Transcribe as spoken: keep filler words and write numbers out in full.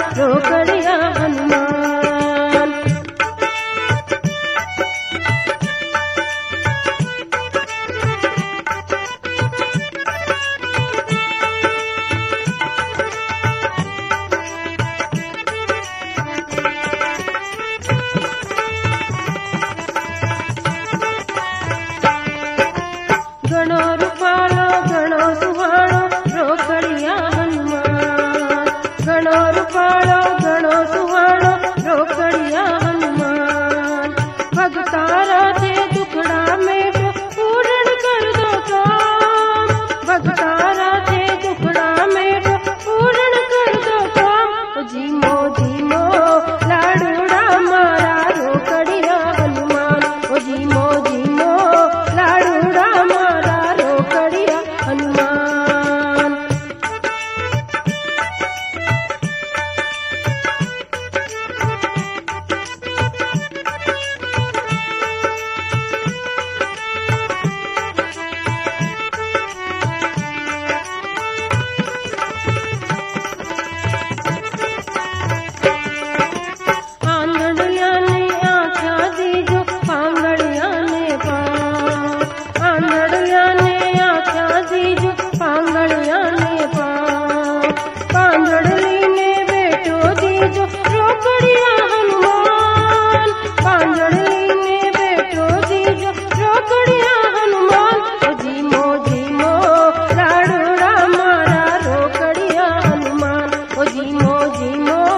रोकड़िया हनुमान। घणो रूपालो घणो सुहाणो रोकड़िया हनुमान। घणो रूपालो घणो सुहाणो रोकड़िया हनुमान। भगतारा थे दुखड़ा मेटो पूर्ण कर दो काम। भगतारा थे दुखड़ा मेटो पूर्ण कर दो काम। ओ जीमो जीमो लाडूड़ा मारा रोकड़िया हनुमान। ओ जीमो जीमो लाडूड़ा मारा रोकड़िया हनुमान। आंधड़िया ने आँखा दीजो पांगड़िया ने पाँव। आंधड़िया ने आँखा दीजो पांगड़िया ने पाँव। पांधड़ली ने बेटो दीजो रोकड़िया हनुमान। पांधड़ली ने बेटो दीजो रोकड़िया हनुमान। ओ जीमो जीमो लाडूड़ा मारा रोकड़िया हनुमान। ओ जीमो जीमो